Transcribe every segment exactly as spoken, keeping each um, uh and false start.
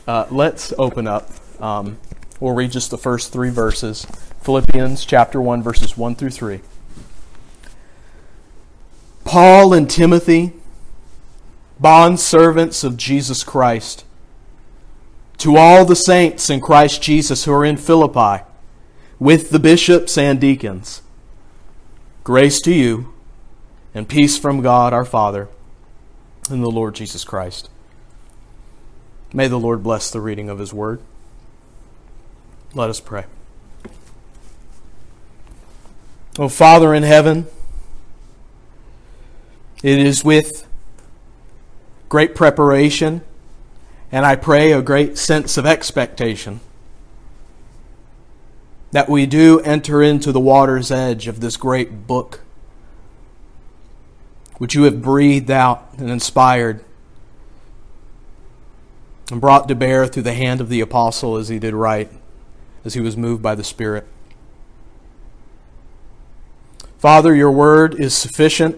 Uh, let's open up. Um, we'll read just the first three verses. Philippians chapter one, verses one through three. Paul and Timothy, bondservants of Jesus Christ, to all the saints in Christ Jesus who are in Philippi, with the bishops and deacons, grace to you and peace from God our Father and the Lord Jesus Christ. May the Lord bless the reading of His Word. Let us pray. O Father in heaven, it is with great preparation, and I pray a great sense of expectation, that we do enter into the water's edge of this great book, which you have breathed out and inspired and brought to bear through the hand of the apostle as he did write, as he was moved by the Spirit. Father, your word is sufficient.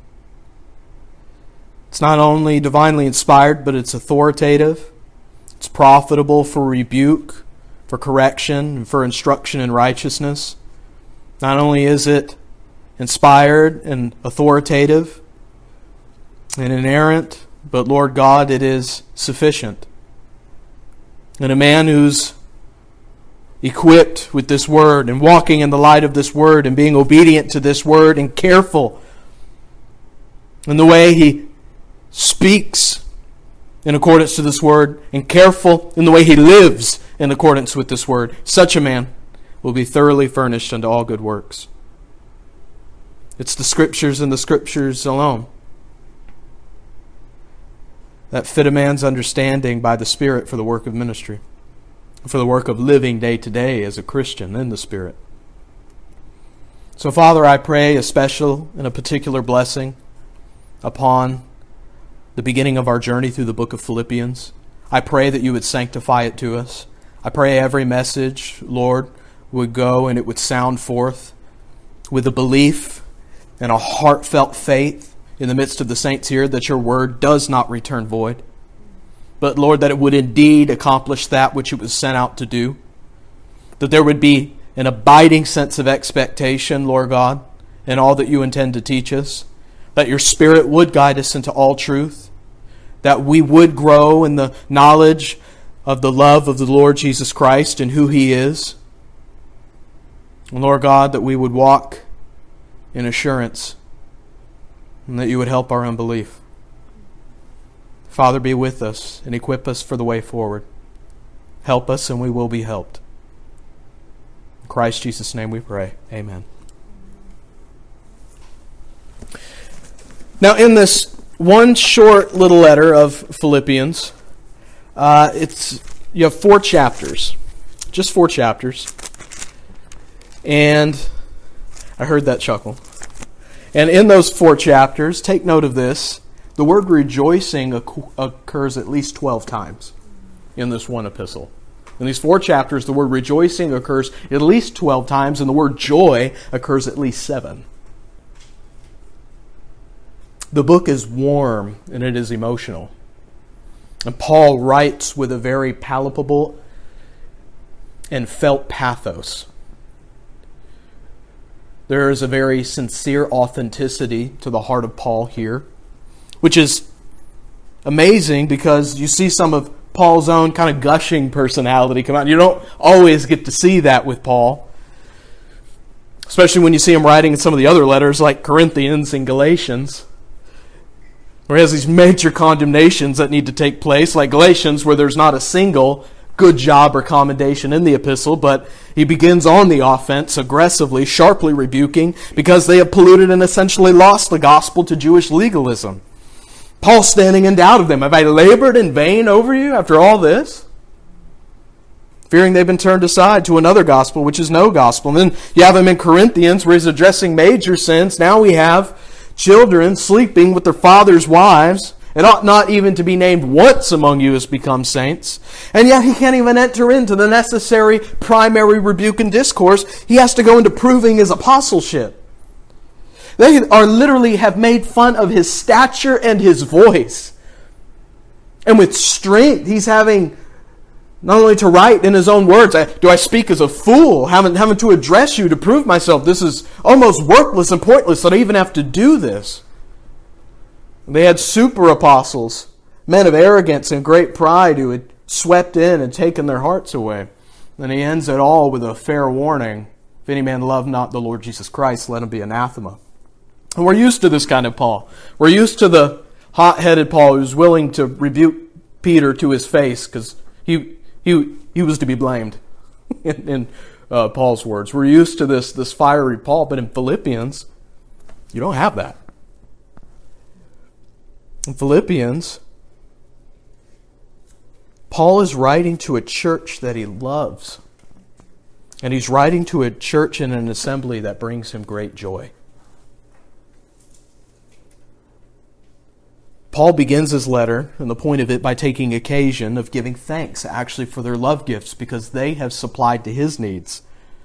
It's not only divinely inspired, but it's authoritative. It's profitable for rebuke, for correction, and for instruction in righteousness. Not only is it inspired and authoritative and inerrant, but Lord God, it is sufficient. And a man who's equipped with this word and walking in the light of this word and being obedient to this word and careful in the way he speaks in accordance to this word and careful in the way he lives in accordance with this word, such a man will be thoroughly furnished unto all good works. It's the Scriptures and the Scriptures alone that fit a man's understanding by the Spirit for the work of ministry, for the work of living day to day as a Christian in the Spirit. So, Father, I pray a special and a particular blessing upon the beginning of our journey through the book of Philippians. I pray that you would sanctify it to us. I pray every message, Lord, would go and it would sound forth with a belief and a heartfelt faith in the midst of the saints here that your word does not return void. But, Lord, that it would indeed accomplish that which it was sent out to do. That there would be an abiding sense of expectation, Lord God, in all that you intend to teach us. That your Spirit would guide us into all truth. That we would grow in the knowledge of the love of the Lord Jesus Christ and who He is. And Lord God, that we would walk in assurance and that you would help our unbelief. Father, be with us and equip us for the way forward. Help us and we will be helped. In Christ Jesus' name we pray. Amen. Now, in this one short little letter of Philippians, uh, it's you have four chapters, just four chapters, and I heard that chuckle. And in those four chapters, take note of this: the word rejoicing occurs at least twelve times in this one epistle. In these four chapters, the word rejoicing occurs at least twelve times, and the word joy occurs at least seven. The book is warm and it is emotional. And Paul writes with a very palpable and felt pathos. There is a very sincere authenticity to the heart of Paul here, which is amazing because you see some of Paul's own kind of gushing personality come out. You don't always get to see that with Paul, especially when you see him writing in some of the other letters like Corinthians and Galatians, where he has these major condemnations that need to take place, like Galatians, where there's not a single good job or commendation in the epistle, but he begins on the offense, aggressively, sharply rebuking, because they have polluted and essentially lost the gospel to Jewish legalism. Paul standing in doubt of them. Have I labored in vain over you after all this? Fearing they've been turned aside to another gospel, which is no gospel. And then you have him in Corinthians, where he's addressing major sins. Now we have children sleeping with their father's wives. It ought not even to be named once among you has become saints. And yet he can't even enter into the necessary primary rebuke and discourse. He has to go into proving his apostleship. They are literally have made fun of his stature and his voice. And with strength, he's having Not only to write in his own words, do I speak as a fool, having, having to address you to prove myself. This is almost worthless and pointless that I even have to do this. They had super apostles, men of arrogance and great pride who had swept in and taken their hearts away. And he ends it all with a fair warning. If any man love not the Lord Jesus Christ, let him be anathema. And we're used to this kind of Paul. We're used to the hot-headed Paul who's willing to rebuke Peter to his face because he... He he was to be blamed, in, in uh, Paul's words. We're used to this, this fiery Paul, but in Philippians, you don't have that. In Philippians, Paul is writing to a church that he loves. And he's writing to a church in an assembly that brings him great joy. Paul begins his letter, and the point of it, by taking occasion of giving thanks actually for their love gifts because they have supplied to his needs.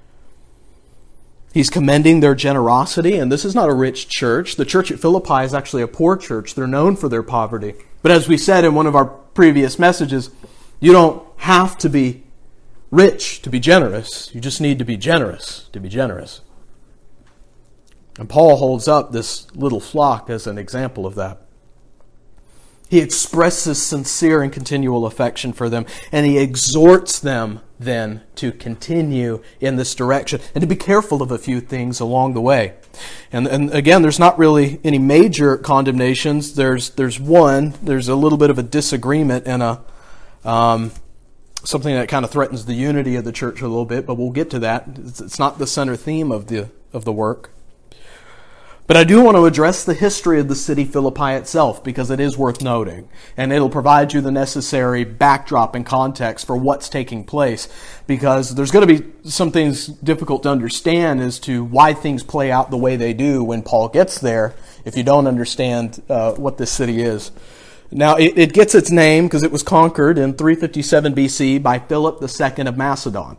He's commending their generosity, and this is not a rich church. The church at Philippi is actually a poor church. They're known for their poverty. But as we said in one of our previous messages, you don't have to be rich to be generous. You just need to be generous to be generous. And Paul holds up this little flock as an example of that. He expresses sincere and continual affection for them, and he exhorts them then to continue in this direction and to be careful of a few things along the way. And, and again, there's not really any major condemnations. There's there's one. There's a little bit of a disagreement and a um, something that kind of threatens the unity of the church a little bit, but we'll get to that. It's, it's not the center theme of the of the work. But I do want to address the history of the city Philippi itself because it is worth noting. And it'll provide you the necessary backdrop and context for what's taking place. Because there's going to be some things difficult to understand as to why things play out the way they do when Paul gets there if you don't understand uh, what this city is. Now, it, it gets its name because it was conquered in three fifty-seven B C by Philip the Second of Macedon.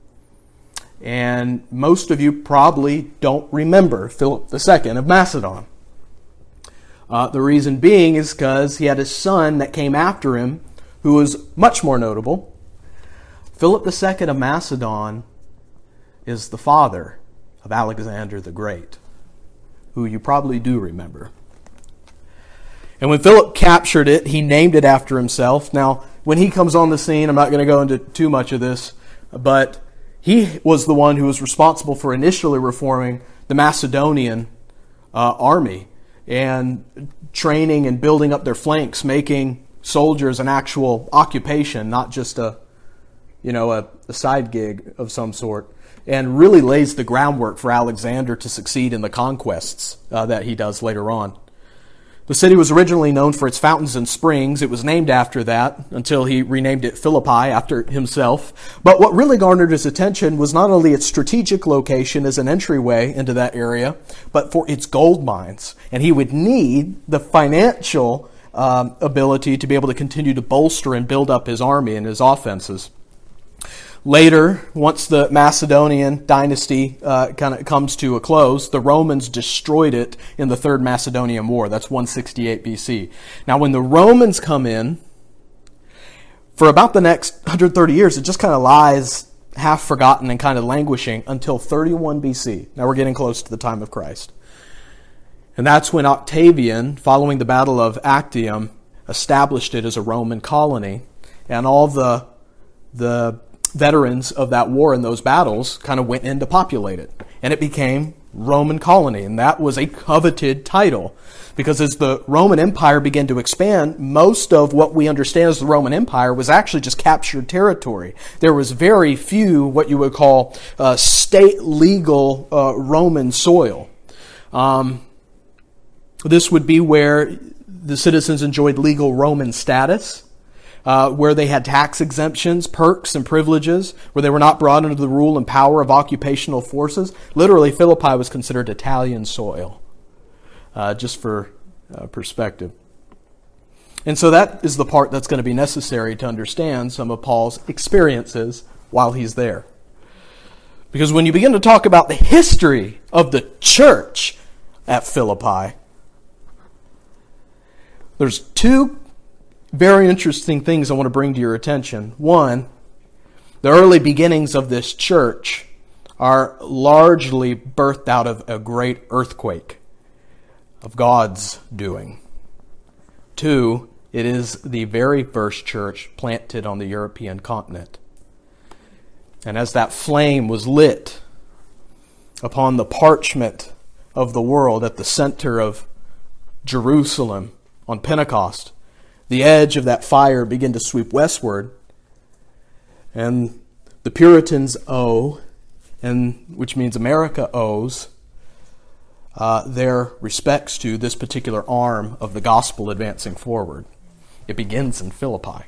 And most of you probably don't remember Philip the Second of Macedon. Uh, the reason being is because he had a son that came after him who was much more notable. Philip the Second of Macedon is the father of Alexander the Great, who you probably do remember. And when Philip captured it, he named it after himself. Now, when he comes on the scene, I'm not going to go into too much of this, but he was the one who was responsible for initially reforming the Macedonian uh, army and training and building up their flanks, making soldiers an actual occupation, not just a, you know, a, a side gig of some sort, and really lays the groundwork for Alexander to succeed in the conquests uh, that he does later on. The city was originally known for its fountains and springs. It was named after that until he renamed it Philippi after himself. But what really garnered his attention was not only its strategic location as an entryway into that area, but for its gold mines. And he would need the financial um, ability to be able to continue to bolster and build up his army and his offenses. Later, once the Macedonian dynasty uh, kind of comes to a close, the Romans destroyed it in the Third Macedonian War. That's one sixty-eight B C. Now, when the Romans come in, for about the next one hundred thirty years, it just kind of lies half forgotten and kind of languishing until thirty-one B C. Now we're getting close to the time of Christ. And that's when Octavian, following the Battle of Actium, established it as a Roman colony. And all the the veterans of that war and those battles kind of went in to populate it. And it became Roman colony. And that was a coveted title. Because as the Roman Empire began to expand, most of what we understand as the Roman Empire was actually just captured territory. There was very few what you would call uh, state legal uh, Roman soil. Um, this would be where the citizens enjoyed legal Roman status. Uh, where they had tax exemptions, perks, and privileges, where they were not brought under the rule and power of occupational forces. Literally, Philippi was considered Italian soil, uh, just for uh, perspective. And so that is the part that's going to be necessary to understand some of Paul's experiences while he's there. Because when you begin to talk about the history of the church at Philippi, there's two very interesting things I want to bring to your attention. One, The early beginnings of this church are largely birthed out of a great earthquake of God's doing. Two, it is the very first church planted on the European continent. And as that flame was lit upon the parchment of the world at the center of Jerusalem on Pentecost, the edge of that fire began to sweep westward, and the Puritans owe, and which means America owes, uh, their respects to this particular arm of the gospel advancing forward. It begins in Philippi.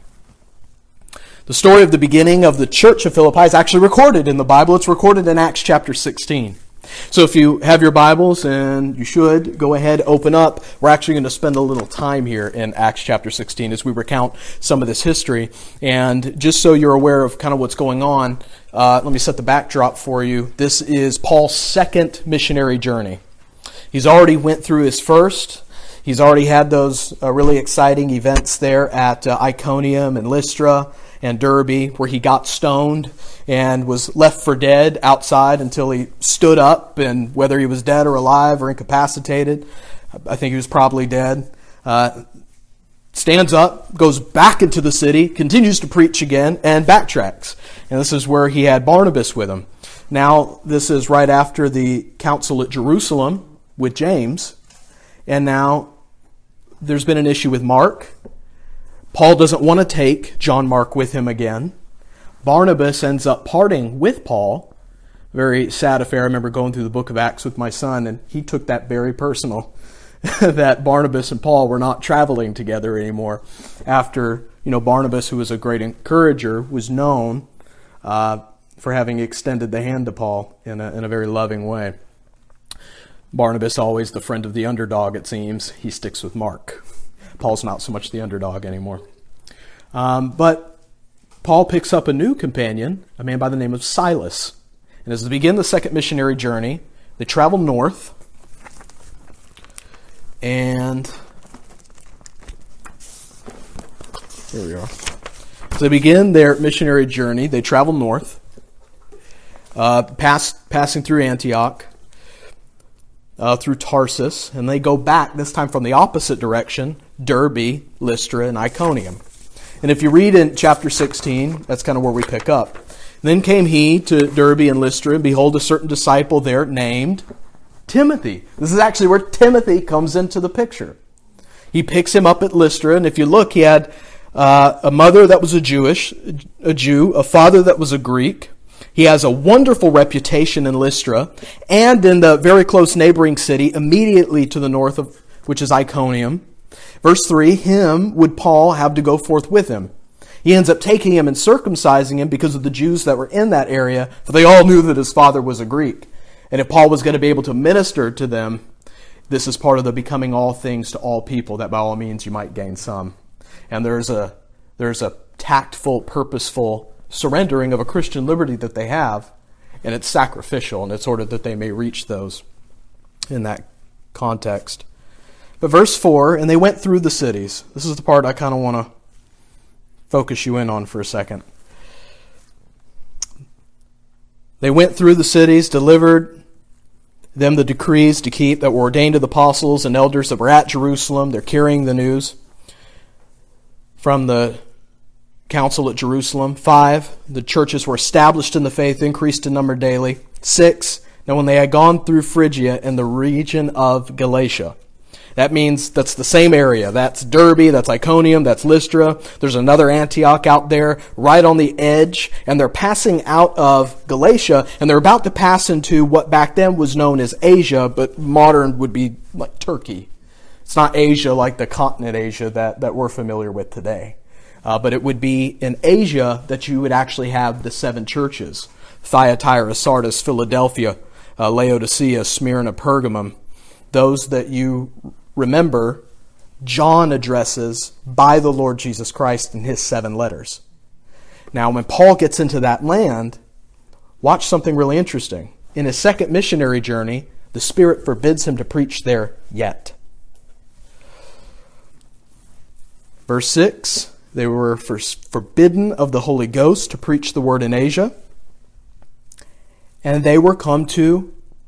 The story of the beginning of the church of Philippi is actually recorded in the Bible. It's recorded in Acts chapter sixteen. So if you have your Bibles, and you should, go ahead, open up. We're actually going to spend a little time here in Acts chapter sixteen as we recount some of this history. And just so you're aware of kind of what's going on, uh, let me set the backdrop for you. This is Paul's second missionary journey. He's already went through his first. He's already had those uh, really exciting events there at uh, Iconium and Lystra and Derbe, where he got stoned and was left for dead outside until he stood up, and whether he was dead or alive or incapacitated, I think he was probably dead, uh, stands up, goes back into the city, continues to preach again, and backtracks. And this is where he had Barnabas with him. Now, this is right after the council at Jerusalem with James, and now there's been an issue with Mark. Paul doesn't want to take John Mark with him again. Barnabas ends up parting with Paul. Very sad affair. I remember going through the book of Acts with my son, and he took that very personal, that Barnabas and Paul were not traveling together anymore after, you know, Barnabas, who was a great encourager, was known uh, for having extended the hand to Paul in a, in a very loving way. Barnabas, always the friend of the underdog, it seems. He sticks with Mark. Paul's not so much the underdog anymore. Um, but Paul picks up a new companion, a man by the name of Silas. And as they begin the second missionary journey, they travel north. And here we are. So they begin their missionary journey. They travel north, uh, pass, passing through Antioch, uh, through Tarsus, and they go back, this time from the opposite direction, Derbe, Lystra, and Iconium. And if you read in chapter sixteen, that's kind of where we pick up. Then came he to Derbe and Lystra, and behold, a certain disciple there named Timothy. This is actually where Timothy comes into the picture. He picks him up at Lystra, and if you look, he had uh, a mother that was a Jewish, a Jew, a father that was a Greek. He has a wonderful reputation in Lystra, and in the very close neighboring city, immediately to the north of, which is Iconium. Verse three, him would Paul have to go forth with him. He ends up taking him and circumcising him because of the Jews that were in that area, for they all knew that his father was a Greek. And if Paul was going to be able to minister to them, this is part of the becoming all things to all people, that by all means you might gain some. And there's a there's a tactful, purposeful surrendering of a Christian liberty that they have, and it's sacrificial, and it's ordered that they may reach those in that context. But verse four, and they went through the cities. This is the part I kind of want to focus you in on for a second. They went through the cities, delivered them the decrees to keep that were ordained to the apostles and elders that were at Jerusalem. They're carrying the news from the council at Jerusalem. Five, the churches were established in the faith, increased in number daily. Six, now when they had gone through Phrygia and the region of Galatia. That means that's the same area. That's Derbe, that's Iconium, that's Lystra. There's another Antioch out there right on the edge, and they're passing out of Galatia, and they're about to pass into what back then was known as Asia, but modern would be like Turkey. It's not Asia like the continent Asia that, that we're familiar with today. Uh, but it would be in Asia that you would actually have the seven churches: Thyatira, Sardis, Philadelphia, uh, Laodicea, Smyrna, Pergamum. Those that you remember John addresses by the Lord Jesus Christ in his seven letters. Now, when Paul gets into that land, watch something really interesting. In his second missionary journey, the Spirit forbids him to preach there yet. Verse six, They were for, forbidden of the Holy Ghost to preach the word in Asia. And they were come to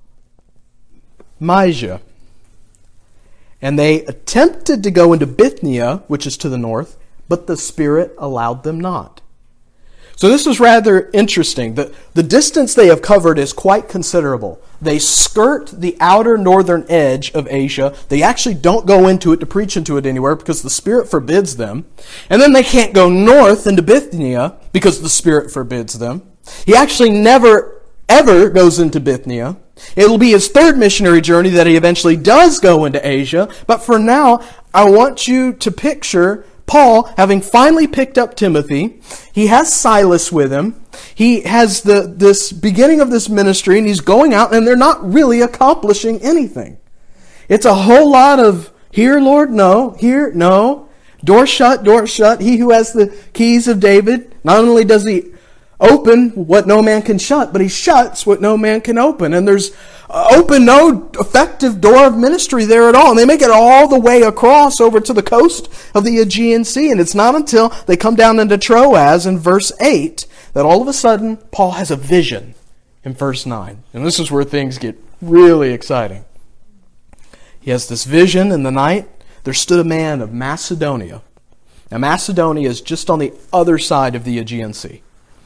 Mysia. And they attempted to go into Bithynia, which is to the north, but the Spirit allowed them not. So this is rather interesting. The, the distance they have covered is quite considerable. They skirt the outer northern edge of Asia. They actually don't go into it to preach into it anywhere because the Spirit forbids them. And then they can't go north into Bithynia because the Spirit forbids them. He actually never, ever goes into Bithynia. It'll be his third missionary journey that he eventually does go into Asia. But for now, I want you to picture Paul, having finally picked up Timothy. He has Silas with him. He has the this beginning of this ministry, and he's going out, and they're not really accomplishing anything. It's a whole lot of, here, Lord, no, here, no. Door shut, door shut. He who has the keys of David, not only does he open what no man can shut, but he shuts what no man can open. And there's uh, open no effective door of ministry there at all. And they make it all the way across over to the coast of the Aegean Sea. And it's not until they come down into Troas in verse eight that all of a sudden Paul has a vision in verse nine. And this is where things get really exciting. He has this vision in the night. There stood a man of Macedonia. Now Macedonia is just on the other side of the Aegean Sea.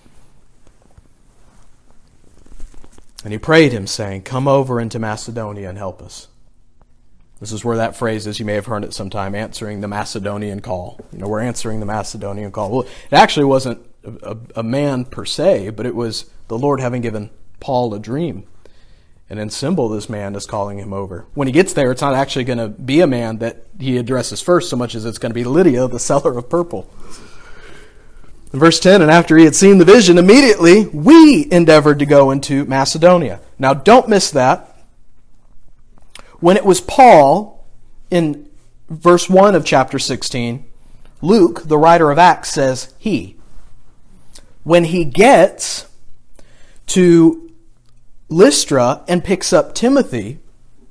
And he prayed him, saying, "Come over into Macedonia and help us." This is where that phrase is. You may have heard it sometime, answering the Macedonian call. You know, we're answering the Macedonian call. Well, it actually wasn't a, a, a man per se, but it was the Lord having given Paul a dream. And in symbol, this man is calling him over. When he gets there, it's not actually going to be a man that he addresses first so much as it's going to be Lydia, the seller of purple. In verse ten, and after he had seen the vision, immediately we endeavored to go into Macedonia. Now, don't miss that. When it was Paul, in verse one of chapter sixteen, Luke, the writer of Acts, says he. When he gets to Lystra and picks up Timothy,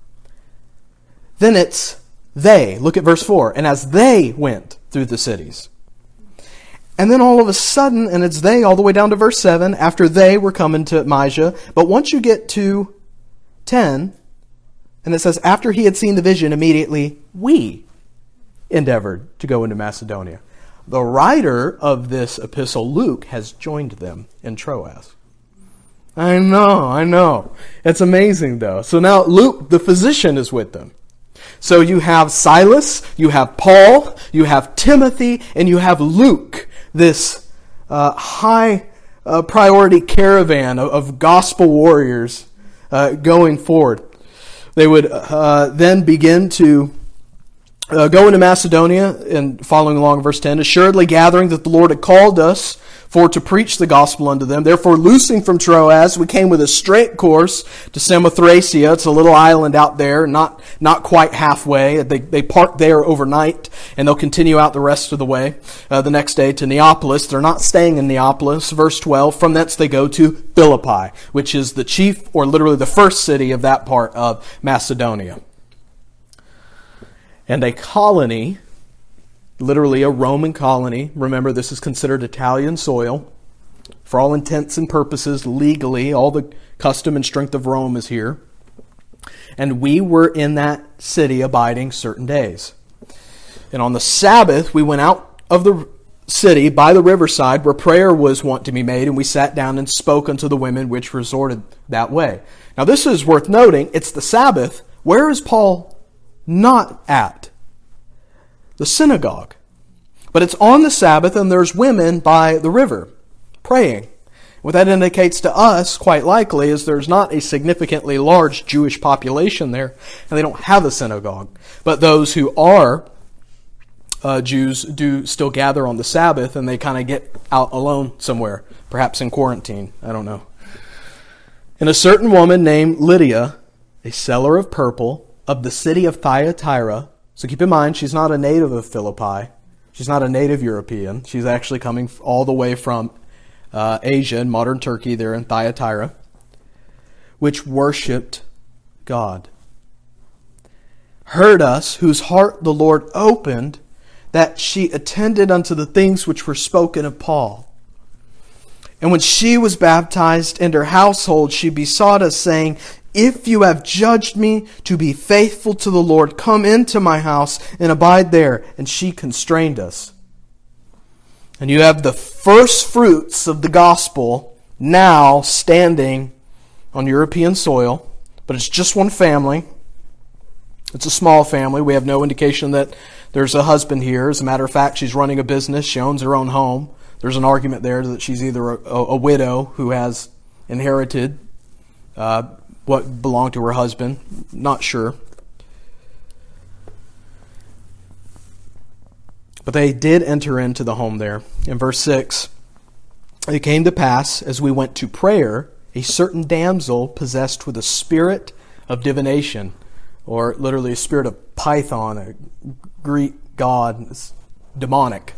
then it's they. Look at verse four. And as they went through the cities. And then all of a sudden, and it's they all the way down to verse seven, after they were coming to Mysia. But once you get to ten, and it says, after he had seen the vision, immediately we endeavored to go into Macedonia. The writer of this epistle, Luke, has joined them in Troas. I know, I know. It's amazing, though. So now Luke, the physician, is with them. So you have Silas, you have Paul, you have Timothy, and you have Luke, this uh, high uh, priority caravan of, of gospel warriors uh, going forward. They would uh, then begin to uh, go into Macedonia, and following along verse ten, assuredly gathering that the Lord had called us for to preach the gospel unto them. Therefore, loosing from Troas, we came with a straight course to Samothracia. It's a little island out there, not not quite halfway. They they park there overnight, and they'll continue out the rest of the way. Uh, the next day to Neapolis. They're not staying in Neapolis. Verse twelve, from thence they go to Philippi, which is the chief, or literally the first city of that part of Macedonia. And a colony, literally a Roman colony. Remember, this is considered Italian soil. For all intents and purposes, legally, all the custom and strength of Rome is here. And we were in that city abiding certain days. And on the Sabbath, we went out of the city by the riverside where prayer was wont to be made, and we sat down and spoke unto the women which resorted that way. Now this is worth noting. It's the Sabbath. Where is Paul not at? The synagogue. But it's on the Sabbath, and there's women by the river praying. What that indicates to us, quite likely, is there's not a significantly large Jewish population there, and they don't have a synagogue. But those who are uh, Jews do still gather on the Sabbath, and they kind of get out alone somewhere, perhaps in quarantine. I don't know. And a certain woman named Lydia, a seller of purple, of the city of Thyatira. So keep in mind, she's not a native of Philippi. She's not a native European. She's actually coming all the way from uh, Asia and modern Turkey there in Thyatira, which worshipped God. Heard us, whose heart the Lord opened, that she attended unto the things which were spoken of Paul. And when she was baptized and her household, she besought us, saying, If you have judged me to be faithful to the Lord, come into my house and abide there. And she constrained us. And you have the first fruits of the gospel now standing on European soil. But it's just one family. It's a small family. We have no indication that there's a husband here. As a matter of fact, she's running a business. She owns her own home. There's an argument there that she's either a, a, a widow who has inherited uh, what belonged to her husband. Not sure. But they did enter into the home there. In verse six, it came to pass, as we went to prayer, a certain damsel possessed with a spirit of divination, or literally a spirit of Python, a Greek god, it's demonic,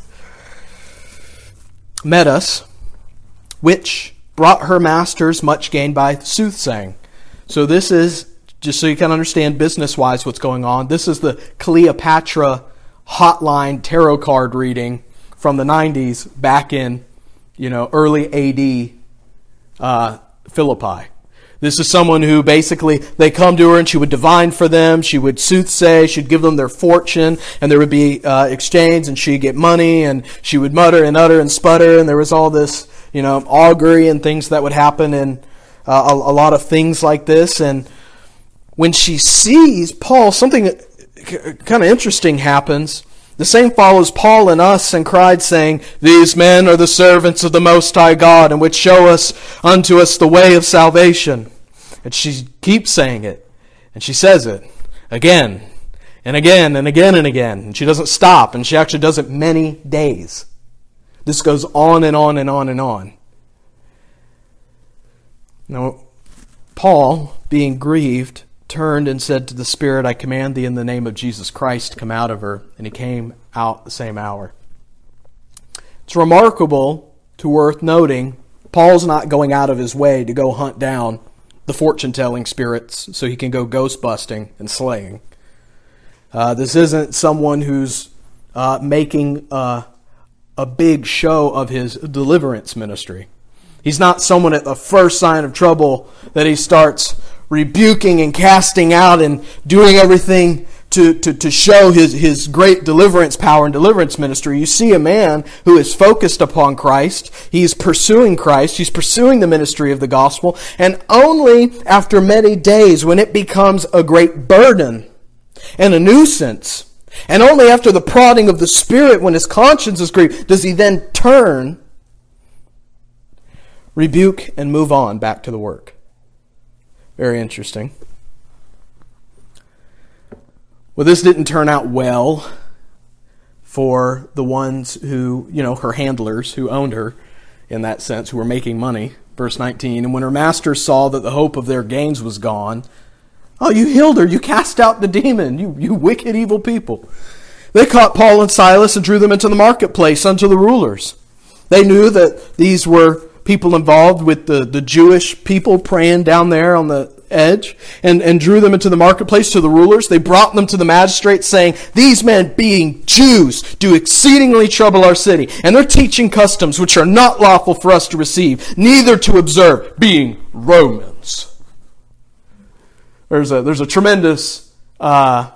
met us, which brought her masters much gain by soothsaying. So this is, just so you can understand business-wise what's going on, this is the Cleopatra hotline tarot card reading from the nineties back in, you know, early A D uh, Philippi. This is someone who basically, they come to her and she would divine for them, she would soothsay, she'd give them their fortune, and there would be uh, exchange, and she'd get money, and she would mutter and utter and sputter, and there was all this, you know, augury and things that would happen, and uh, a, a lot of things like this. And when she sees Paul, something kind of interesting happens. The same follows Paul and us, and cried, saying, These men are the servants of the Most High God, and which show us unto us the way of salvation. And she keeps saying it, and she says it again, and again, and again, and again. And she doesn't stop, and she actually does it many days. This goes on and on and on and on. Now, Paul, being grieved, turned and said to the Spirit, I command thee in the name of Jesus Christ, come out of her. And he came out the same hour. It's remarkable, to worth noting, Paul's not going out of his way to go hunt down the fortune-telling spirits so he can go ghost-busting and slaying. Uh, this isn't someone who's uh, making uh, a big show of his deliverance ministry. He's not someone at the first sign of trouble that he starts rebuking and casting out and doing everything to, to, to show his, his great deliverance power and deliverance ministry. You see a man who is focused upon Christ. He's pursuing Christ. He's pursuing the ministry of the gospel. And only after many days, when it becomes a great burden and a nuisance, and only after the prodding of the Spirit, when his conscience is grieved, does he then turn, rebuke, and move on back to the work. Very interesting. Well, this didn't turn out well for the ones who, you know, her handlers who owned her in that sense, who were making money. Verse nineteen, and when her masters saw that the hope of their gains was gone, oh, you healed her, you cast out the demon, you, you wicked, evil people. They caught Paul and Silas and drew them into the marketplace unto the rulers. They knew that these were people involved with the, the Jewish people praying down there on the edge, and, and drew them into the marketplace to the rulers. They brought them to the magistrates, saying, These men, being Jews, do exceedingly trouble our city, and they're teaching customs which are not lawful for us to receive, neither to observe, being Romans. There's a, there's a tremendous uh,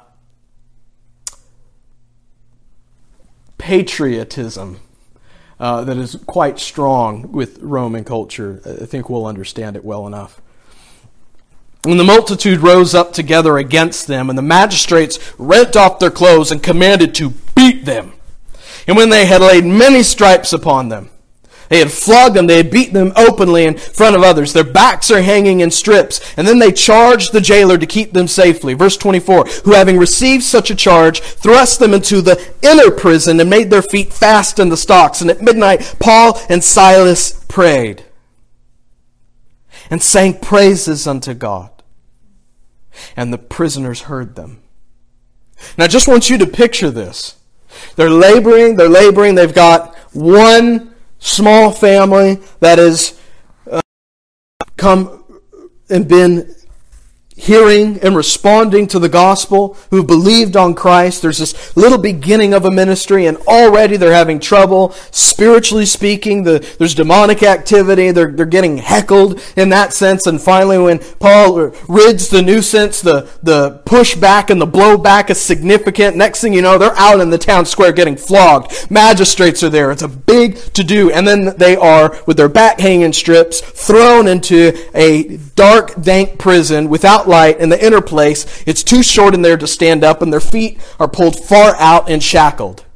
patriotism Uh, that is quite strong with Roman culture. I think we'll understand it well enough. When the multitude rose up together against them, and the magistrates rent off their clothes and commanded to beat them. And when they had laid many stripes upon them, they had flogged them, they had beaten them openly in front of others. Their backs are hanging in strips. And then they charged the jailer to keep them safely. Verse twenty-four, who having received such a charge, thrust them into the inner prison and made their feet fast in the stocks. And at midnight, Paul and Silas prayed and sang praises unto God. And the prisoners heard them. Now I just want you to picture this. They're laboring, they're laboring, they've got one small family that has uh, come and been hearing and responding to the gospel, who believed on Christ. There's this little beginning of a ministry, and already they're having trouble, spiritually speaking. The, there's demonic activity. They're, they're getting heckled in that sense. And finally, when Paul rids the nuisance, the, the pushback and the blowback is significant. Next thing you know, they're out in the town square getting flogged. Magistrates are there. It's a big to-do. And then they are, with their back hanging strips, thrown into a dark, dank prison without light in the inner place. It's too short in there to stand up, and their feet are pulled far out and shackled.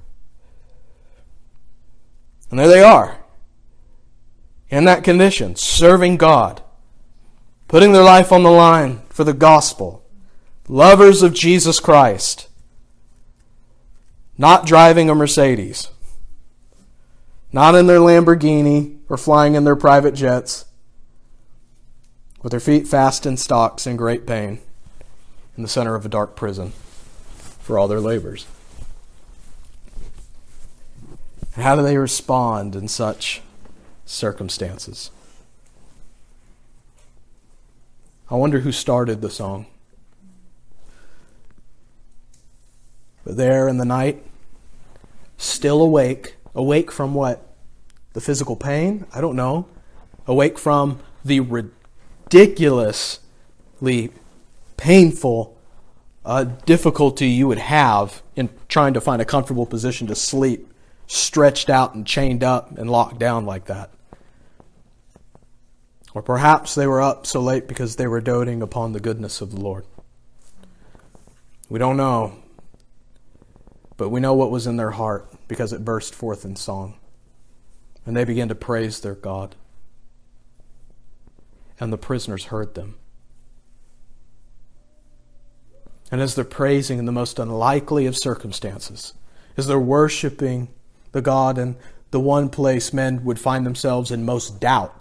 And there they are, in that condition, serving God, putting their life on the line for the gospel, lovers of Jesus Christ, not driving a Mercedes, not in their Lamborghini or flying in their private jets, with their feet fast in stocks in great pain in the center of a dark prison for all their labors. And how do they respond in such circumstances? I wonder who started the song. But there in the night, still awake. Awake from what? The physical pain? I don't know. Awake from the ridiculous ridiculously painful uh, difficulty you would have in trying to find a comfortable position to sleep, stretched out and chained up and locked down like that. Or perhaps they were up so late because they were doting upon the goodness of the Lord. We don't know, but we know what was in their heart because it burst forth in song. And they began to praise their God. And the prisoners heard them. And as they're praising in the most unlikely of circumstances, as they're worshiping the God in the one place men would find themselves in most doubt,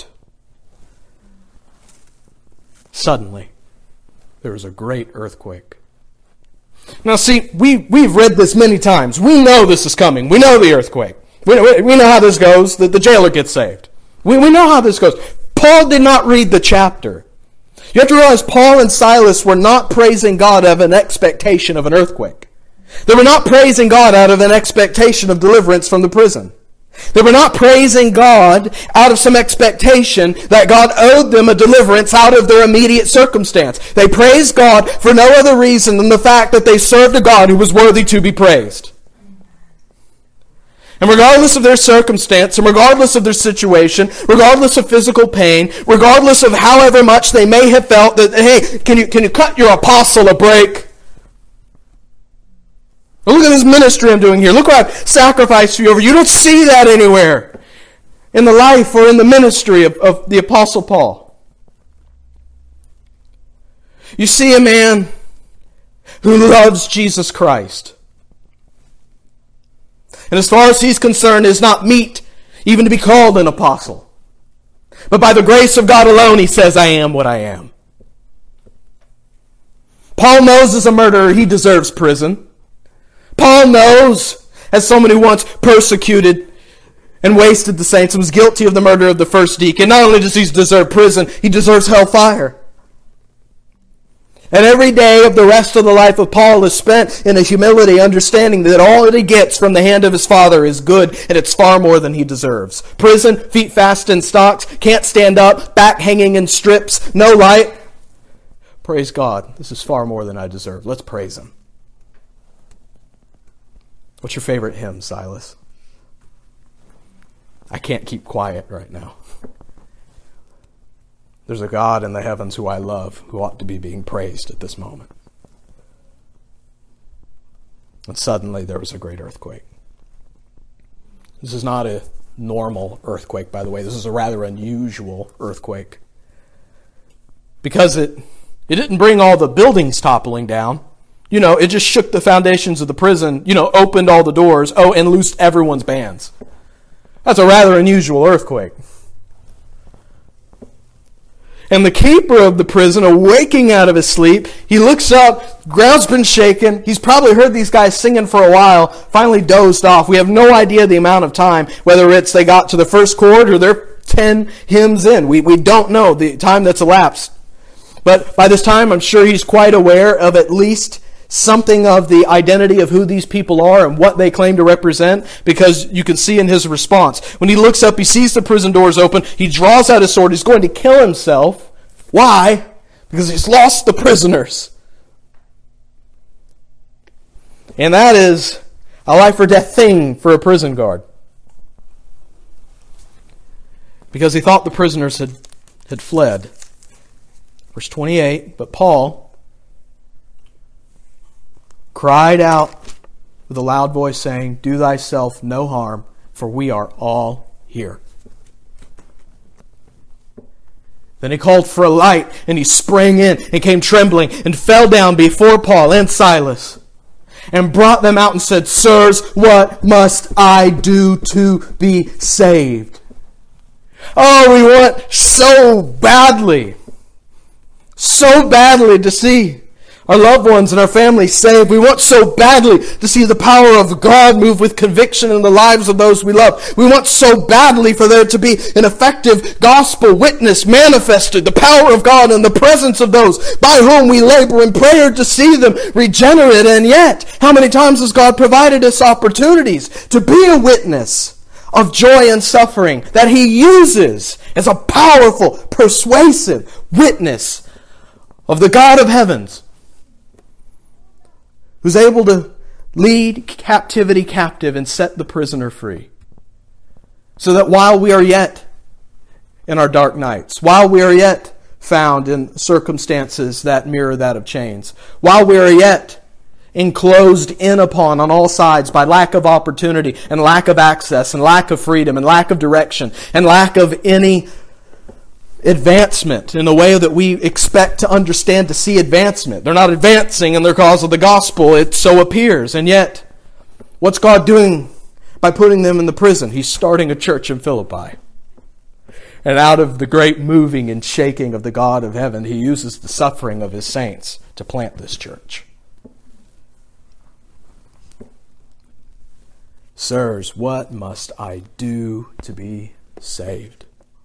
suddenly there was a great earthquake. Now see, we, we've read this many times. We know this is coming. We know the earthquake. We, we, we know how this goes, that the jailer gets saved. We, we know how this goes. Paul did not read the chapter. You have to realize Paul and Silas were not praising God out of an expectation of an earthquake. They were not praising God out of an expectation of deliverance from the prison. They were not praising God out of some expectation that God owed them a deliverance out of their immediate circumstance. They praised God for no other reason than the fact that they served a God who was worthy to be praised. And regardless of their circumstance, and regardless of their situation, regardless of physical pain, regardless of however much they may have felt that, hey, can you, can you cut your apostle a break? Well, look at this ministry I'm doing here. Look what I've sacrificed for you over. You don't see that anywhere in the life or in the ministry of, of the Apostle Paul. You see a man who loves Jesus Christ. And as far as he's concerned, is not meet even to be called an apostle. But by the grace of God alone, he says, I am what I am. Paul knows as a murderer he deserves prison. Paul knows, as someone who once persecuted and wasted the saints and was guilty of the murder of the first deacon, not only does he deserve prison, he deserves hellfire. And every day of the rest of the life of Paul is spent in a humility, understanding that all that he gets from the hand of his Father is good, and it's far more than he deserves. Prison, feet fast in stocks, can't stand up, back hanging in strips, no light. Praise God, this is far more than I deserve. Let's praise Him. What's your favorite hymn, Silas? I can't keep quiet right now. There's a God in the heavens who I love, who ought to be being praised at this moment. And suddenly there was a great earthquake. This is not a normal earthquake, by the way. This is a rather unusual earthquake. Because it, it didn't bring all the buildings toppling down. You know, it just shook the foundations of the prison, you know, opened all the doors, oh, and loosed everyone's bands. That's a rather unusual earthquake. And the keeper of the prison, awaking out of his sleep, he looks up, ground's been shaken, he's probably heard these guys singing for a while, finally dozed off. We have no idea the amount of time, whether it's they got to the first chord or they're ten hymns in. We, we don't know the time that's elapsed. But by this time, I'm sure he's quite aware of at least something of the identity of who these people are and what they claim to represent, because you can see in his response. When he looks up, he sees the prison doors open, he draws out his sword, he's going to kill himself. Why? Because he's lost the prisoners. And that is a life or death thing for a prison guard. Because he thought the prisoners had, had fled. Verse twenty-eight, but Paul cried out with a loud voice, saying, do thyself no harm, for we are all here. Then he called for a light, and he sprang in and came trembling and fell down before Paul and Silas, and brought them out and said, sirs, what must I do to be saved? Oh, we want so badly, so badly to see our loved ones and our family saved. We want so badly to see the power of God move with conviction in the lives of those we love. We want so badly for there to be an effective gospel witness manifested, the power of God in the presence of those by whom we labor in prayer to see them regenerate. And yet, how many times has God provided us opportunities to be a witness of joy and suffering that He uses as a powerful, persuasive witness of the God of heavens, who's able to lead captivity captive and set the prisoner free. So that while we are yet in our dark nights, while we are yet found in circumstances that mirror that of chains, while we are yet enclosed in upon on all sides by lack of opportunity and lack of access and lack of freedom and lack of direction and lack of any advancement in the way that we expect to understand to see advancement. They're not advancing in their cause of the gospel, it so appears. And yet, what's God doing by putting them in the prison? He's starting a church in Philippi. And out of the great moving and shaking of the God of heaven, He uses the suffering of His saints to plant this church. Sirs, what must I do to be saved?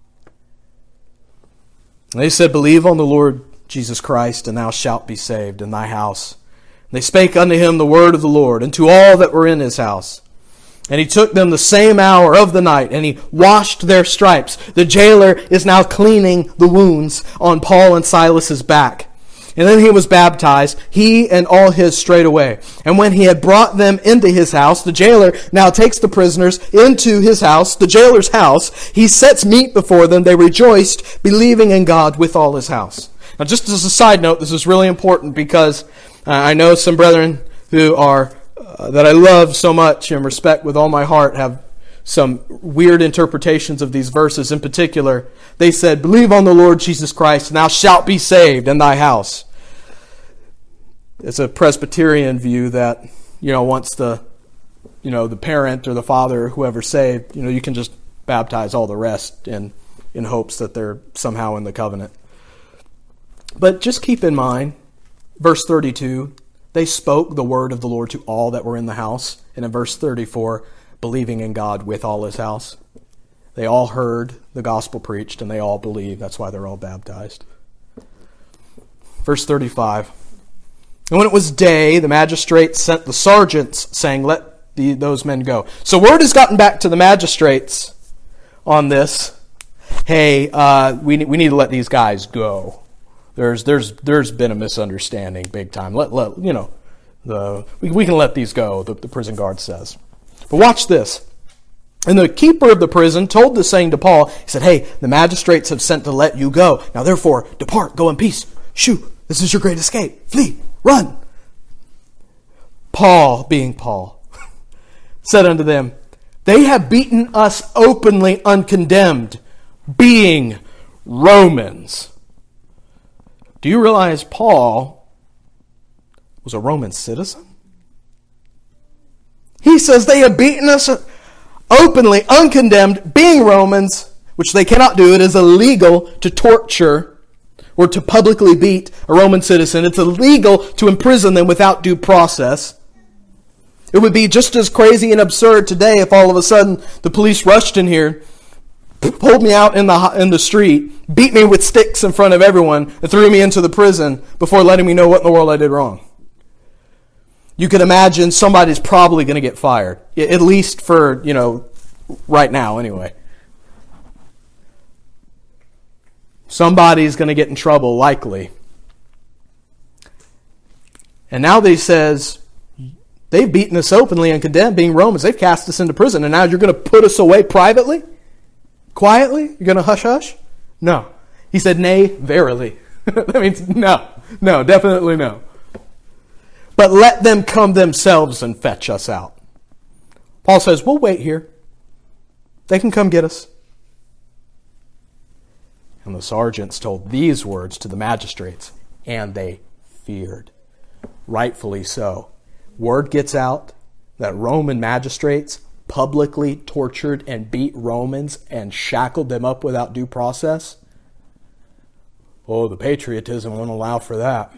And they said, believe on the Lord Jesus Christ, and thou shalt be saved in thy house. And they spake unto him the word of the Lord, and to all that were in his house. And he took them the same hour of the night, and he washed their stripes. The jailer is now cleaning the wounds on Paul and Silas's back. And then he was baptized, he and all his straightway. And when he had brought them into his house, the jailer now takes the prisoners into his house, the jailer's house. He sets meat before them. They rejoiced, believing in God with all his house. Now, just as a side note, this is really important because uh, I know some brethren who are, uh, that I love so much and respect with all my heart, have some weird interpretations of these verses. In particular, they said, believe on the Lord Jesus Christ, and thou shalt be saved in thy house. It's a Presbyterian view that, you know, once the, you know, the parent or the father or whoever saved, you know, you can just baptize all the rest in, in hopes that they're somehow in the covenant. But just keep in mind, verse thirty-two, they spoke the word of the Lord to all that were in the house. And in verse thirty-four, believing in God with all his house. They all heard the gospel preached and they all believed. That's why they're all baptized. Verse thirty-five. And when it was day, the magistrates sent the sergeants, saying, let the, those men go. So word has gotten back to the magistrates on this. Hey, uh, we, we need to let these guys go. There's there's there's been a misunderstanding big time. Let let you know, the we, we can let these go, the, the prison guard says. But watch this. And the keeper of the prison told the saying to Paul, he said, hey, the magistrates have sent to let you go. Now therefore, depart, go in peace. Shoo, this is your great escape. Flee, run. Paul, being Paul, said unto them, they have beaten us openly uncondemned, being Romans. Do you realize Paul was a Roman citizen? He says they have beaten us openly, uncondemned, being Romans, which they cannot do. It is illegal to torture or to publicly beat a Roman citizen. It's illegal to imprison them without due process. It would be just as crazy and absurd today if all of a sudden the police rushed in here, pulled me out in the in the street, beat me with sticks in front of everyone, and threw me into the prison before letting me know what in the world I did wrong. You could imagine somebody's probably going to get fired, at least for, you know, right now anyway. Somebody's going to get in trouble, likely. And now they says, they've beaten us openly and condemned, being Romans. They've cast us into prison, and now you're going to put us away privately? Quietly? You're going to hush-hush? No. He said, nay, verily. That means no. No, definitely no. But let them come themselves and fetch us out. Paul says, we'll wait here. They can come get us. And the sergeants told these words to the magistrates, and they feared. Rightfully so. Word gets out that Roman magistrates publicly tortured and beat Romans and shackled them up without due process. Oh, the patriotism won't allow for that.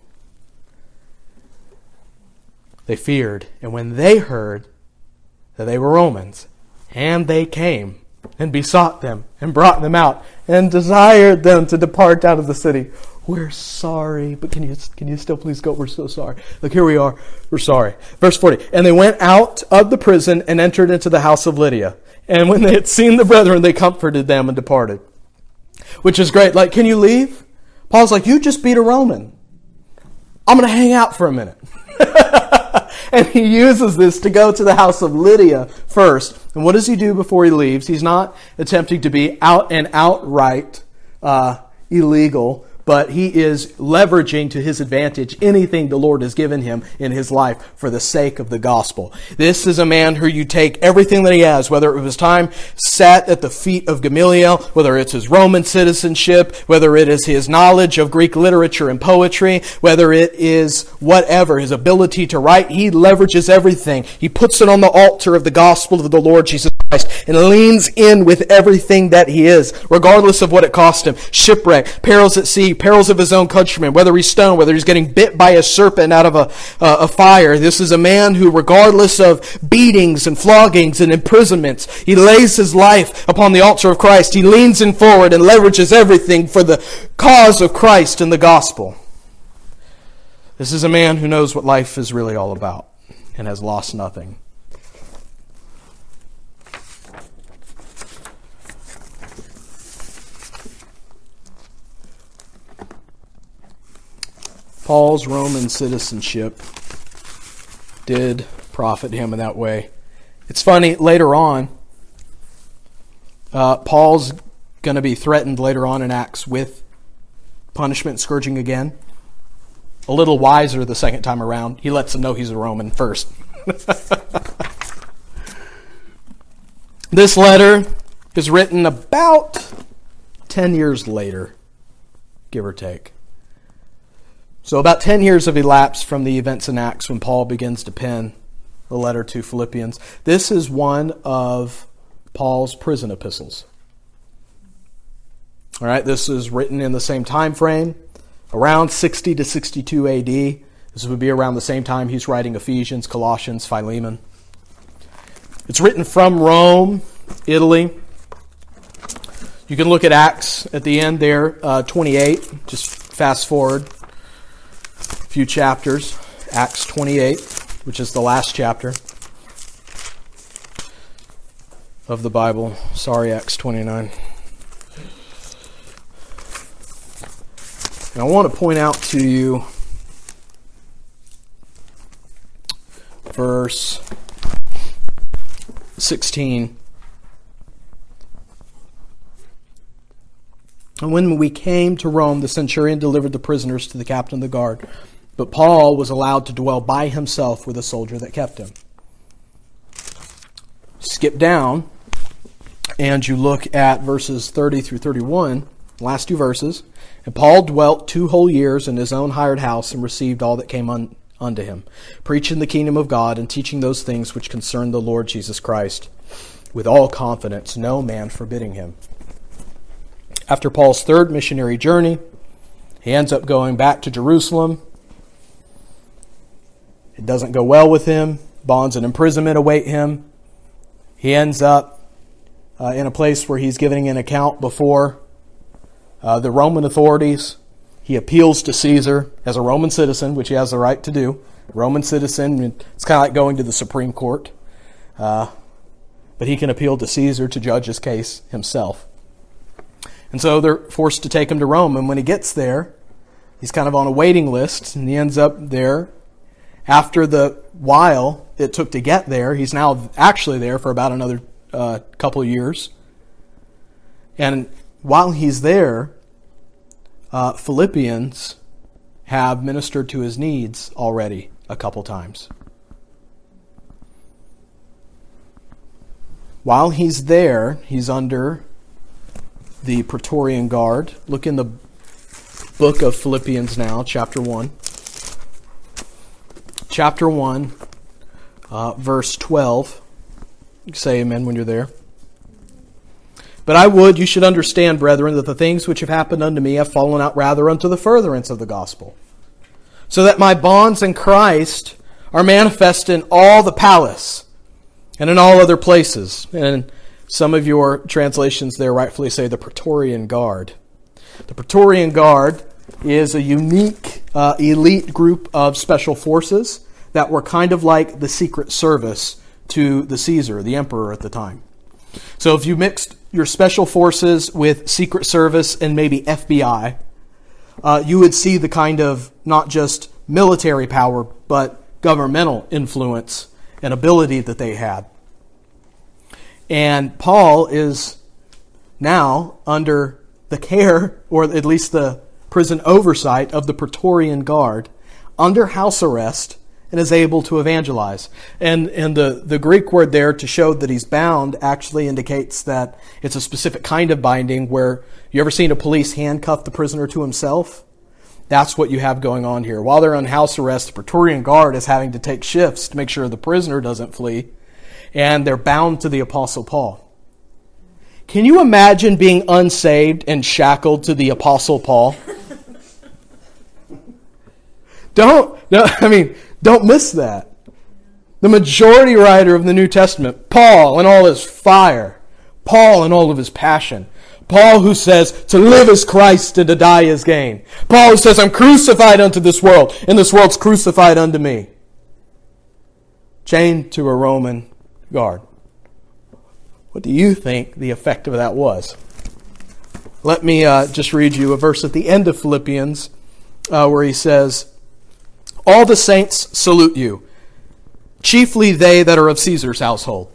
They feared, and when they heard that they were Romans, and they came and besought them and brought them out and desired them to depart out of the city. We're sorry, but can you can you still please go? We're so sorry. Look, here we are. We're sorry. Verse forty. And they went out of the prison and entered into the house of Lydia. And when they had seen the brethren, they comforted them and departed. Which is great. Like, can you leave? Paul's like, you just beat a Roman. I'm going to hang out for a minute. And he uses this to go to the house of Lydia first. And what does he do before he leaves? He's not attempting to be out and outright uh, illegal, but he is leveraging to his advantage anything the Lord has given him in his life for the sake of the gospel. This is a man who you take everything that he has, whether it was time sat at the feet of Gamaliel, whether it's his Roman citizenship, whether it is his knowledge of Greek literature and poetry, whether it is whatever, his ability to write, he leverages everything. He puts it on the altar of the gospel of the Lord Jesus Christ and leans in with everything that he is, regardless of what it cost him. Shipwreck, perils at sea, perils of his own countrymen, whether he's stoned, whether he's getting bit by a serpent out of a, uh, a fire. This is a man who, regardless of beatings and floggings and imprisonments, he lays his life upon the altar of Christ. He leans in forward and leverages everything for the cause of Christ and the gospel. This is a man who knows what life is really all about and has lost nothing. Paul's Roman citizenship did profit him in that way. It's funny, later on, uh, Paul's going to be threatened later on in Acts with punishment and scourging again. A little wiser the second time around. He lets them know he's a Roman first. This letter is written about ten years later, give or take. So about ten years have elapsed from the events in Acts when Paul begins to pen the letter to Philippians. This is one of Paul's prison epistles. All right, this is written in the same time frame, around sixty to sixty-two A D. This would be around the same time he's writing Ephesians, Colossians, Philemon. It's written from Rome, Italy. You can look at Acts at the end there, uh, twenty-eight. Just fast forward a few chapters. Acts twenty-eight, which is the last chapter of the Bible. Sorry, Acts twenty-nine. And I want to point out to you verse sixteen. And when we came to Rome, the centurion delivered the prisoners to the captain of the guard. But Paul was allowed to dwell by himself with a soldier that kept him. Skip down, and you look at verses thirty through thirty-one, last two verses. And Paul dwelt two whole years in his own hired house and received all that came un, unto him, preaching the kingdom of God and teaching those things which concern the Lord Jesus Christ, with all confidence, no man forbidding him. After Paul's third missionary journey, he ends up going back to Jerusalem. It doesn't go well with him. Bonds and imprisonment await him. He ends up uh, in a place where he's giving an account before uh, the Roman authorities. He appeals to Caesar as a Roman citizen, which he has the right to do. Roman citizen, it's kind of like going to the Supreme Court. Uh, but he can appeal to Caesar to judge his case himself. And so they're forced to take him to Rome. And when he gets there, he's kind of on a waiting list, and he ends up there. After the while it took to get there, he's now actually there for about another uh, couple of years. And while he's there, uh, Philippians have ministered to his needs already a couple times. While he's there, he's under the Praetorian Guard. Look in the book of Philippians now, chapter one. Chapter one, uh, verse twelve. You can say amen when you're there. But I would you should understand, brethren, that the things which have happened unto me have fallen out rather unto the furtherance of the gospel, so that my bonds in Christ are manifest in all the palace and in all other places. And some of your translations there rightfully say the Praetorian Guard. The Praetorian Guard is a unique uh, elite group of special forces that were kind of like the Secret Service to the Caesar, the emperor at the time. So if you mixed your special forces with Secret Service and maybe F B I, uh, you would see the kind of not just military power, but governmental influence and ability that they had. And Paul is now under the care, or at least the prison oversight of the Praetorian Guard, under house arrest, and is able to evangelize. And and the, the Greek word there to show that he's bound actually indicates that it's a specific kind of binding where you ever seen a police handcuff the prisoner to himself? That's what you have going on here. While they're on house arrest, the Praetorian Guard is having to take shifts to make sure the prisoner doesn't flee. And they're bound to the Apostle Paul. Can you imagine being unsaved and shackled to the Apostle Paul? Don't, no, I mean, don't miss that. The majority writer of the New Testament, Paul in all his fire, Paul in all of his passion, Paul who says, to live is Christ and to die is gain. Paul who says, I'm crucified unto this world, and this world's crucified unto me. Chained to a Roman guard. What do you think the effect of that was? Let me uh, just read you a verse at the end of Philippians uh, where he says, all the saints salute you, chiefly they that are of Caesar's household.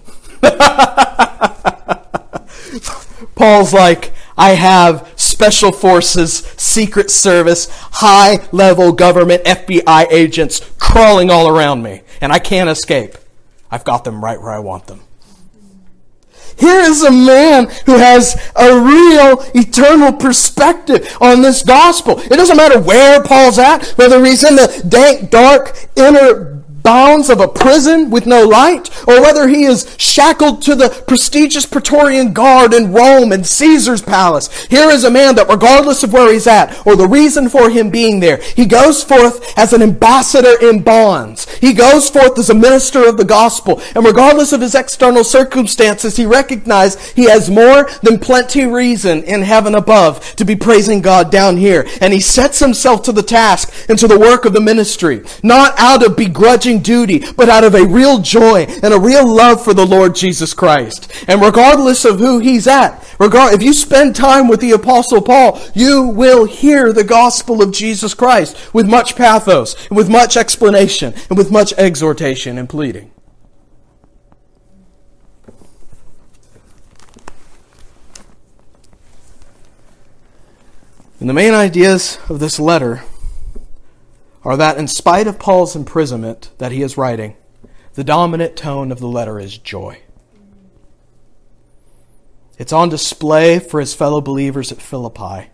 Paul's like, I have special forces, secret service, high-level government F B I agents crawling all around me, and I can't escape. I've got them right where I want them. Here is a man who has a real eternal perspective on this gospel. It doesn't matter where Paul's at, whether he's in the dank, dark, inner bounds of a prison with no light, or whether he is shackled to the prestigious Praetorian Guard in Rome and Caesar's palace. Here is a man that regardless of where he's at or the reason for him being there, he goes forth as an ambassador in bonds. He goes forth as a minister of the gospel. And regardless of his external circumstances, he recognizes he has more than plenty reason in heaven above to be praising God down here. And he sets himself to the task and to the work of the ministry, not out of begrudging duty, but out of a real joy and a real love for the Lord Jesus Christ. And regardless of who he's at, regard if you spend time with the Apostle Paul, you will hear the gospel of Jesus Christ with much pathos, and with much explanation, and with much exhortation and pleading. And the main ideas of this letter are that in spite of Paul's imprisonment that he is writing, the dominant tone of the letter is joy. It's on display for his fellow believers at Philippi.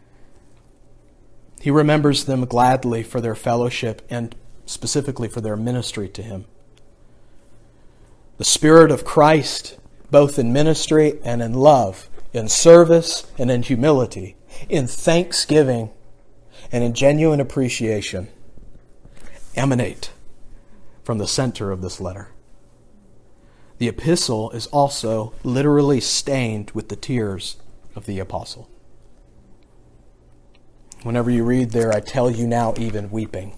He remembers them gladly for their fellowship and specifically for their ministry to him. The Spirit of Christ, both in ministry and in love, in service and in humility, in thanksgiving and in genuine appreciation, emanate from the center of this letter. the epistle is also literally stained with the tears of the apostle. Whenever you read there, I tell you now, even weeping.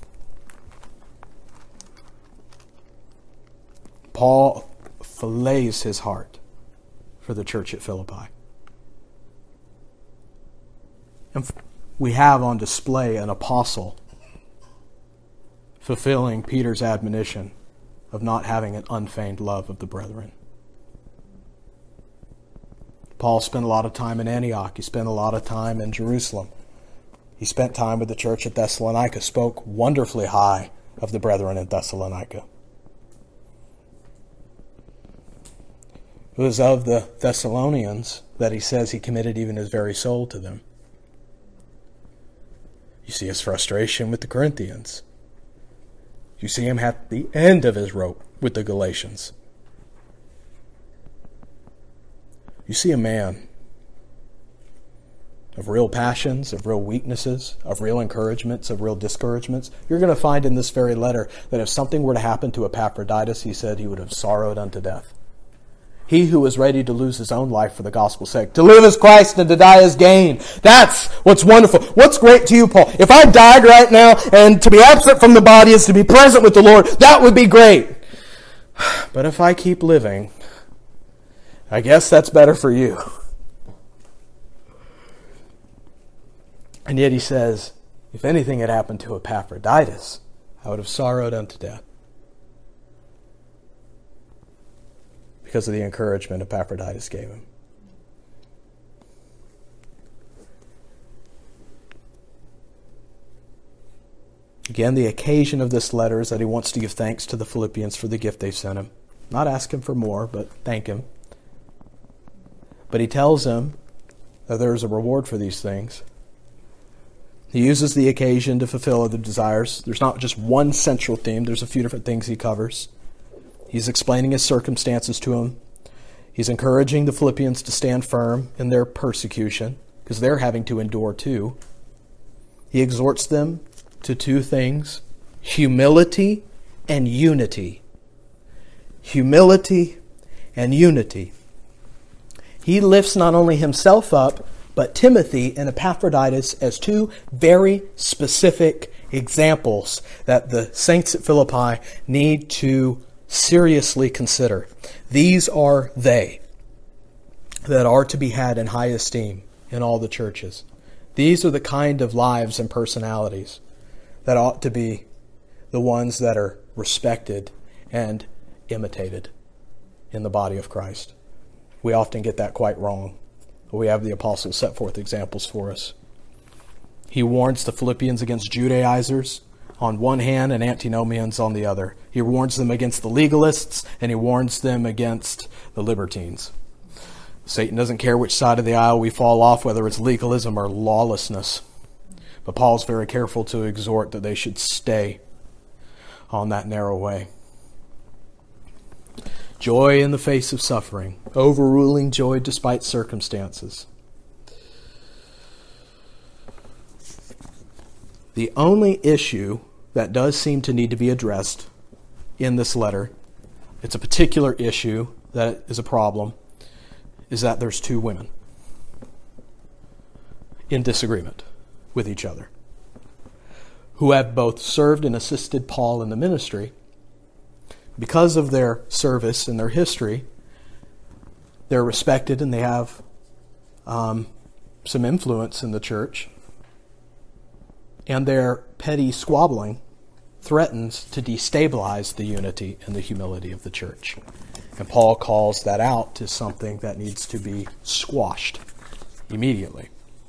Paul fillets his heart for the church at Philippi. And we have on display an apostle fulfilling Peter's admonition of not having an unfeigned love of the brethren. Paul spent a lot of time in Antioch. He spent a lot of time in Jerusalem. He spent time with the church at Thessalonica, spoke wonderfully high of the brethren in Thessalonica. It was of the Thessalonians that he says he committed even his very soul to them. You see his frustration with the Corinthians. You see him at the end of his rope with the Galatians. You see a man of real passions, of real weaknesses, of real encouragements, of real discouragements. You're going to find in this very letter that if something were to happen to Epaphroditus, he said he would have sorrowed unto death. He who was ready to lose his own life for the gospel's sake. To live is Christ and to die is gain. That's what's wonderful. What's great to you, Paul? If I died right now and to be absent from the body is to be present with the Lord, that would be great. But if I keep living, I guess that's better for you. And yet he says, if anything had happened to Epaphroditus, I would have sorrowed unto death. Because of the encouragement Epaphroditus gave him. Again, the occasion of this letter is that he wants to give thanks to the Philippians for the gift they've sent him. Not ask him for more, but thank him. But he tells them that there is a reward for these things. He uses the occasion to fulfill other desires. There's not just one central theme. There's a few different things he covers. He's explaining his circumstances to them. He's encouraging the Philippians to stand firm in their persecution, because they're having to endure too. He exhorts them to two things: humility and unity. Humility and unity. He lifts not only himself up, but Timothy and Epaphroditus as two very specific examples that the saints at Philippi need to seriously consider. These are they that are to be had in high esteem in all the churches. These are the kind of lives and personalities that ought to be the ones that are respected and imitated in the body of Christ. We often get that quite wrong. We have the apostles set forth examples for us. He warns the Philippians against Judaizers on one hand and antinomians on the other. He warns them against the legalists, and he warns them against the libertines. Satan doesn't care which side of the aisle we fall off, whether it's legalism or lawlessness. But Paul's very careful to exhort that they should stay on that narrow way. Joy in the face of suffering, overruling joy despite circumstances. The only issue that does seem to need to be addressed in this letter, it's a particular issue that is a problem, is that there's two women in disagreement with each other who have both served and assisted Paul in the ministry. Because of their service and their history, they're respected and they have um, some influence in the church. And their petty squabbling threatens to destabilize the unity and the humility of the church. And Paul calls that out to something that needs to be squashed immediately.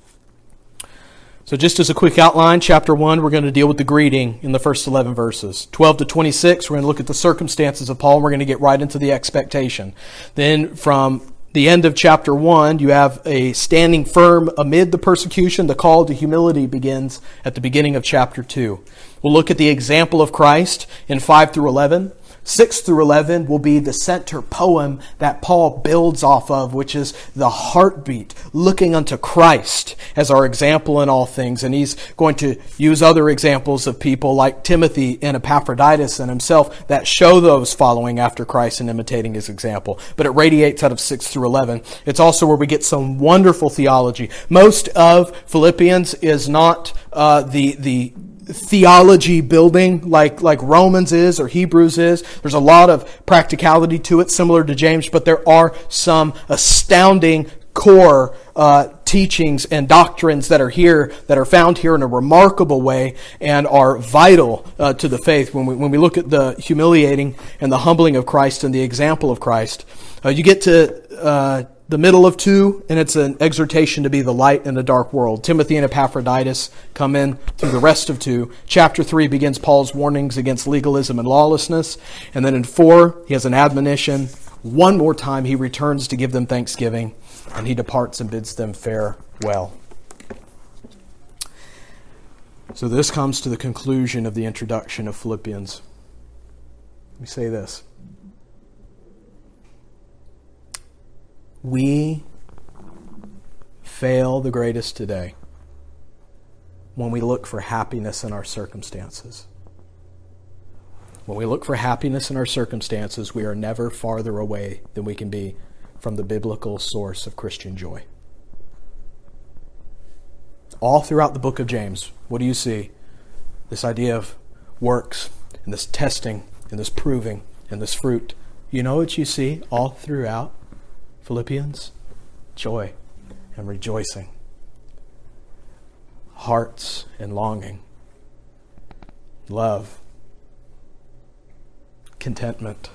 So just as a quick outline, chapter one, we're going to deal with the greeting in the first eleven verses. twelve to twenty-six, we're going to look at the circumstances of Paul, and we're going to get right into the expectation. Then from the end of chapter one, you have a standing firm amid the persecution. The call to humility begins at the beginning of chapter two. We'll look at the example of Christ in five through eleven. six through eleven will be the center poem that Paul builds off of, which is the heartbeat, looking unto Christ as our example in all things. And he's going to use other examples of people like Timothy and Epaphroditus and himself that show those following after Christ and imitating his example. But it radiates out of six through eleven. It's also where we get some wonderful theology. Most of Philippians is not uh, the the theology building like like Romans is or Hebrews is. There's a lot of practicality to it, similar to James, but there are some astounding core uh, teachings and doctrines that are here, that are found here in a remarkable way and are vital uh, to the faith. When we when we look at the humiliating and the humbling of Christ and the example of Christ, uh, you get to uh, the middle of two, and it's an exhortation to be the light in the dark world. Timothy and Epaphroditus come in through the rest of two. Chapter three begins Paul's warnings against legalism and lawlessness. And then in four, he has an admonition. One more time, he returns to give them thanksgiving, and he departs and bids them farewell. So this comes to the conclusion of the introduction of Philippians. Let me say this. We fail the greatest today when we look for happiness in our circumstances. When we look for happiness in our circumstances, we are never farther away than we can be from the biblical source of Christian joy. All throughout the book of James, what do you see? This idea of works and this testing and this proving and this fruit. You know what you see all throughout Philippians? Joy and rejoicing. Hearts and longing. Love. Contentment.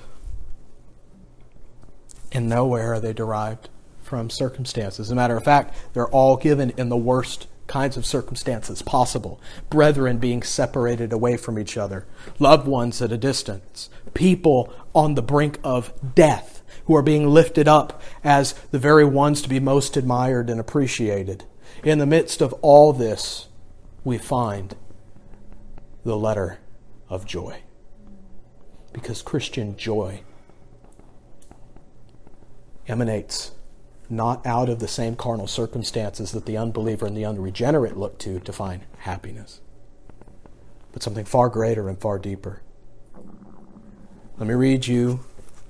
And nowhere are they derived from circumstances. As a matter of fact, they're all given in the worst kinds of circumstances possible. Brethren being separated away from each other. Loved ones at a distance. People on the brink of death who are being lifted up as the very ones to be most admired and appreciated. In the midst of all this, we find the letter of joy. Because Christian joy emanates not out of the same carnal circumstances that the unbeliever and the unregenerate look to to find happiness, but something far greater and far deeper. Let me read you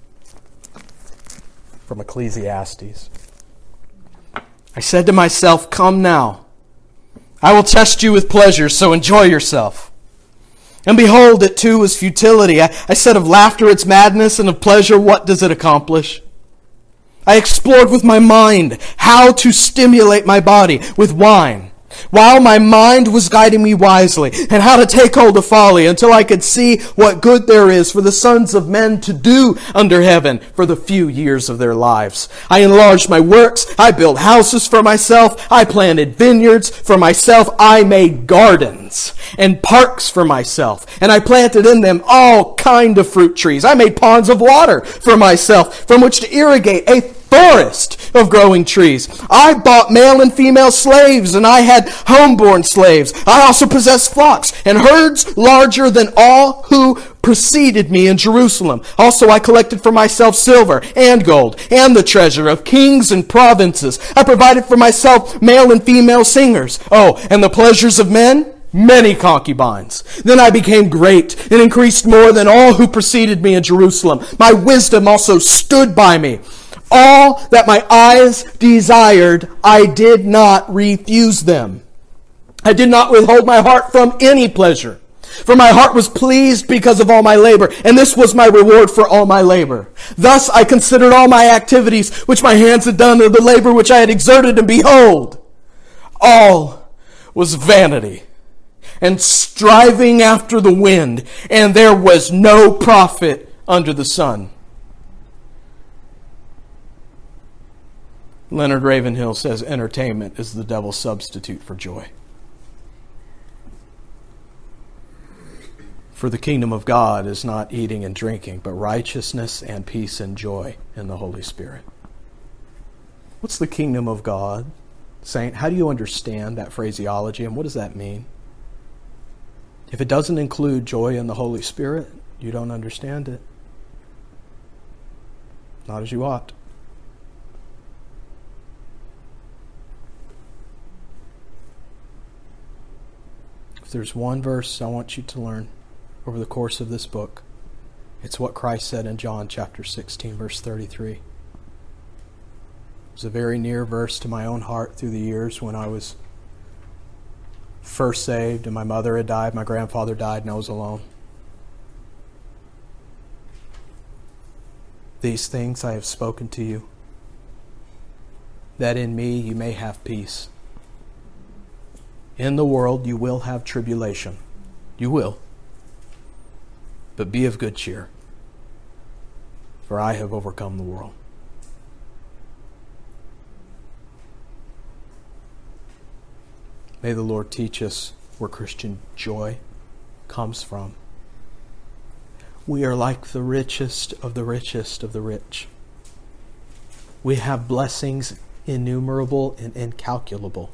from Ecclesiastes. I said to myself, come now, I will test you with pleasure, so enjoy yourself. And behold, it too was futility. I, I said of laughter its madness, and of pleasure what does it accomplish? I explored with my mind how to stimulate my body with wine, while my mind was guiding me wisely, and how to take hold of folly, until I could see what good there is for the sons of men to do under heaven for the few years of their lives. I enlarged my works, I built houses for myself, I planted vineyards for myself, I made gardens and parks for myself, and I planted in them all kind of fruit trees. I made ponds of water for myself, from which to irrigate a forest of growing trees. I bought male and female slaves, and I had homeborn slaves. I also possessed flocks and herds larger than all who preceded me in Jerusalem. Also I collected for myself silver and gold and the treasure of kings and provinces. I provided for myself male and female singers. Oh, and the pleasures of men? Many concubines. Then I became great and increased more than all who preceded me in Jerusalem. My wisdom also stood by me. All that my eyes desired, I did not refuse them. I did not withhold my heart from any pleasure. For my heart was pleased because of all my labor, and this was my reward for all my labor. Thus I considered all my activities which my hands had done, and the labor which I had exerted, and behold, all was vanity and striving after the wind, and there was no profit under the sun. Leonard Ravenhill says entertainment is the devil's substitute for joy. For the kingdom of God is not eating and drinking, but righteousness and peace and joy in the Holy Spirit. What's the kingdom of God, saint? How do you understand that phraseology, and what does that mean? If it doesn't include joy in the Holy Spirit, you don't understand it. not as you ought. If there's one verse I want you to learn over the course of this book, it's what Christ said in John chapter sixteen, verse thirty-three. It was a very near verse to my own heart through the years when I was first saved and my mother had died, my grandfather died, and I was alone. These things I have spoken to you, that in me you may have peace. In the world you will have tribulation. You will. But be of good cheer, for I have overcome the world. May the Lord teach us where Christian joy comes from. We are like the richest of the richest of the rich. We have blessings innumerable and incalculable.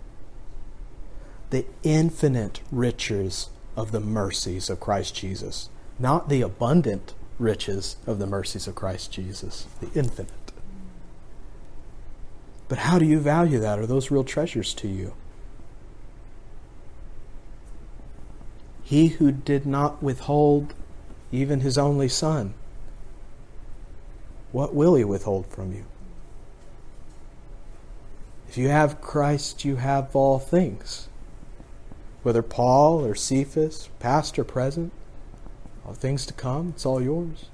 The infinite riches of the mercies of Christ Jesus. Not the abundant riches of the mercies of Christ Jesus. The infinite. But how do you value that? Are those real treasures to you? He who did not withhold even his only Son, what will he withhold from you? If you have Christ, you have all things. Whether Paul or Cephas, past or present, all things to come, it's all yours.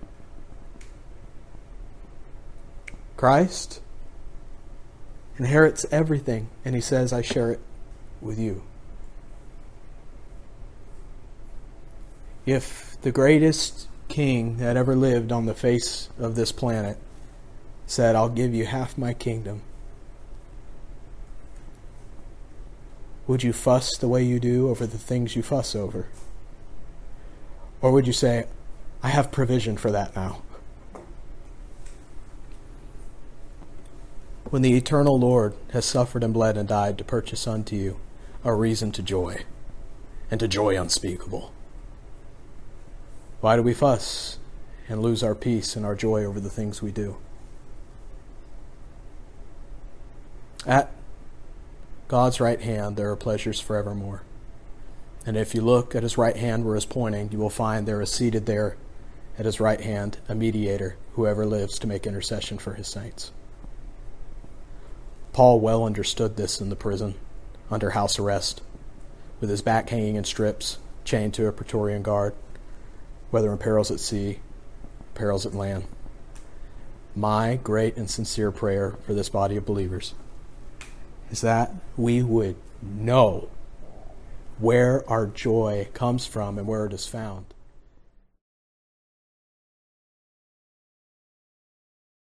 Christ inherits everything, and he says, I share it with you. If the greatest king that ever lived on the face of this planet said, I'll give you half my kingdom, would you fuss the way you do over the things you fuss over? Or would you say, I have provision for that now? When the eternal Lord has suffered and bled and died to purchase unto you a reason to joy, and to joy unspeakable, why do we fuss and lose our peace and our joy over the things we do? At God's right hand there are pleasures forevermore. And if you look at his right hand where he's pointing, you will find there is seated there at his right hand a mediator, whoever lives to make intercession for his saints. Paul well understood this in the prison, under house arrest, with his back hanging in strips, chained to a Praetorian guard, whether in perils at sea, perils at land. My great and sincere prayer for this body of believers is that we would know where our joy comes from and where it is found.